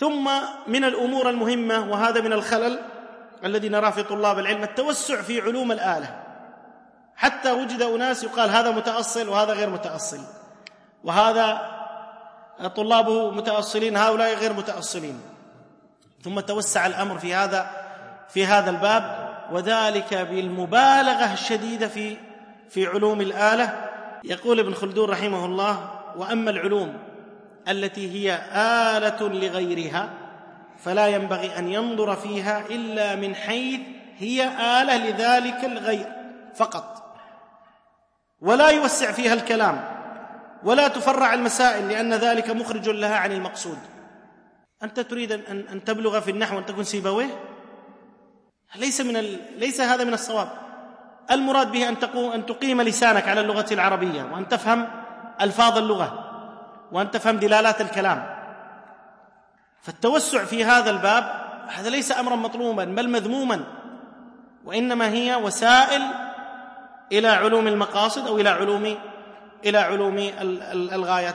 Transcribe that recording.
ثم من الأمور المهمة، وهذا من الخلل الذي نراه في طلاب العلم، التوسع في علوم الآلة، حتى وجد أناس يقال هذا متأصل وهذا غير متأصل، وهذا طلابه متأصلين هؤلاء غير متأصلين. ثم توسع الأمر في هذا الباب، وذلك بالمبالغة الشديدة في علوم الآلة. يقول ابن خلدون رحمه الله: وأما العلوم التي هي آلة لغيرها فلا ينبغي أن ينظر فيها إلا من حيث هي آلة لذلك الغير فقط، ولا يوسع فيها الكلام ولا تفرع المسائل، لأن ذلك مخرج لها عن المقصود. أنت تريد أن تبلغ في النحو أن تكون سيبويه؟ ليس هذا من الصواب. المراد به أن تقيم لسانك على اللغة العربية، وأن تفهم ألفاظ اللغة، وأن تفهم دلالات الكلام. فالتوسع في هذا الباب هذا ليس أمرا مطلوبا بل مذموما، وإنما هي وسائل إلى علوم المقاصد أو إلى علوم الغايات.